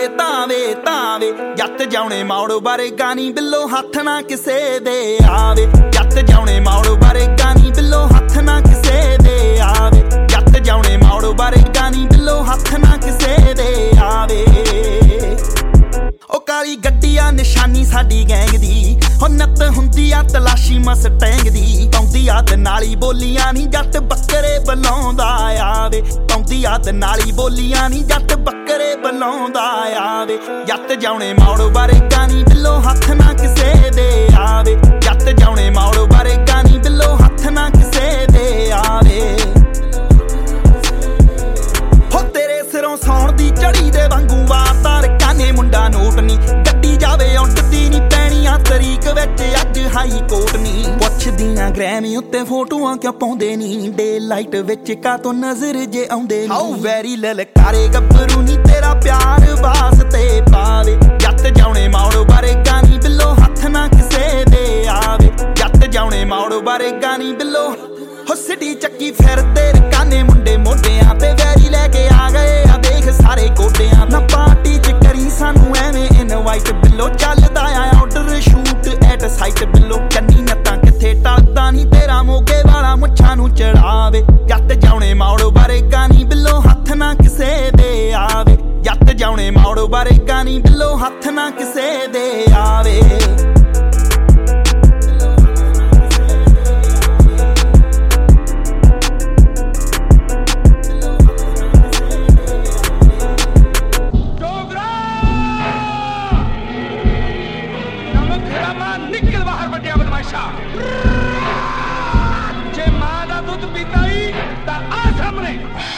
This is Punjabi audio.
ਤਾਵੇ ਤਾਵੇ ਜੱਟ ਜਾਉਣੇ ਮੌੜ ਬਾਰੇ ਗਾਨੀ ਬਿੱਲੋ ਹੱਥ ਨਾ ਕਿਸੇ ਦੇ ਆਵੇ ਜੱਟ ਜਾਉਣੇ ਮੌੜ ਬਾਰੇ ਗਾਨੀ ਬਿੱਲੋ ਹੱਥ ਨਾ ਕਿਸੇ ਦੇ ਆਵੇ ਜੱਟ ਜਾਉਣੇ ਮੌੜ ਬਾਰੇ ਗਾਨੀ ਬਿੱਲੋ ਹੱਥ ਨਾ ਕਿਸੇ ਦੇ ਆਵੇ ਉਹ ਕਾਲੀ ਗੱਡੀ ਆ ਨਿਸ਼ਾਨੀ ਸਾਡੀ ਗੈਂਗ ਦੀ ਹੋ ਨੱਤ ਹੁੰਦੀ ਆ ਤਲਾਸ਼ੀ ਮਸਟੈਂਗ ਦੀ ਪਾਉਂਦੀ ਆ ਤੇ ਨਾਲੀ ਬੋਲੀਆਂ ਨੀ ਜੱਟ ਬੱਕਰੇ ਬੁਲਾਉਂਦਾ ਆਵੇ ਪਾਉਂਦੀ ਆ ਤੇ ਨਾਲੀ ਬੋਲੀਆਂ ਨੀ ਜੱਟ ਬੱਕਰੇ ਬੁਲਾਉਂਦਾ ਆਵੇ ਜੱਟ ਜਾਉਣੇ ਮੌੜ ਬਾਰੇ ਗਾਨੀ ਬਿੱਲੋ ਹੱਥ ਨਾ ਕਿਸੇ ਦੇ ਆਵੇ ਜੱਟ ਜਾਉਣੇ ਮੌੜ ਬਾਰੇ ਗਾਨੀ ਬਿੱਲੋ ਹੱਥ ਨਾ ਕਿਸੇ ਦੇ ਆਵੇ ਹੋ ਤੇਰੇ ਸਿਰੋਂ ਸੌਣ ਦੀ ਝੜੀ ਦੇ ਵਾਂਗੂ ਵਾਤਾਰ ਕਾਨੇ ਮੁੰਡਾ ਨੋਟ ਨੀ ਗੱਡੀ ਜਾਵੇ ਉੱਡਦੀ ਨੀ ਪੈਣੀਆਂ ਤਰੀਕ ਵਿੱਚ ਅੱਜ ਹਾਈ ਕੋਰਟ ਨੀ ਪੁੱਛਦੀਆਂ ਗ੍ਰੈਮੀ ਉੱਤੇ ਫੋਟੋਆਂ ਕਿਉਂ ਪਾਉਂਦੇ ਨੀ ਡੇ ਲਾਈਟ ਵਿੱਚ ਕਾਤੋਂ ਨਜ਼ਰ ਜੇ ਆਉਂਦੇ ਨੀ ਹਾਊ ਵੈਰੀ ਲਲਕਾਰੇ ਗੱਭਰੂ ਨੀ ਤੇਰਾ ਪਿਆਰ ਵਾਸਤੇ ਪਾਵੇ ਜੱਟ ਜਾਉਣੇ ਮੌੜ ਬਾਰੇ ਗਾਨੀ ਬਿੱਲੋ ਹੱਥ ਨਾ ਕਿਸੇ ਦੇ ਆਵੇ ਜੱਟ ਜਾਉਣੇ ਮੌੜ ਬਾਰੇ ਗਾਨੀ ਬਿੱਲੋ ਹੋ ਸਿਟੀ ਚੱਕੀ ਫਿਰਦੇ ਕਾਨੇ ਮੁੰਡੇ ਮੋਢਿਆਂ ਤੇ ਵੈਰੀ ਲੈ ਕੇ ਆ ਗਏ ਆ ਦੇਖ ਸਾਰੇ ਗੋਡਿਆਂ ਨਾ ਪਾਰਟੀ ਚ ਕਰੀ ਸਾਨੂੰ ਐਵੇਂ ਇਨਵਾਈਟ ਬਿੱਲੋ ਚੱਲਦਾ ਆ ਆਰਡਰ ਸ਼ੂਟ ਐਟ ਸਾਈਟ ਬਿੱਲੋ ਕੰਨੀ ਨੱਤਾਂ ਕਿੱਥੇ ਟਲਦਾ ਨੀ ਤੇਰਾ ਮੋਗੇ ਵਾਲਾ ਮੁੱਛਾਂ ਨੂੰ ਚੜਾਵੇ ਜੱਟ ਜਾਉਣੇ ਮੌੜ ਬਾਰੇ ਗਾਨੀ ਬਿੱਲੋ ਹੱਥ ਨਾ ਕਿਸੇ ਦੇ ਆਵੇ ਜੱਟ ਜਾਉਣੇ ਮੌੜ ਬਾਰੇ ਗਾਨੀ ਬਿੱਲੋ ਹੱਥ ਨਾ ਕਿਸੇ ਦੇ ਆਵੇ निकल बाहर बटिया बदमाशा जे मां दा दुध पीता ही ता आ सामने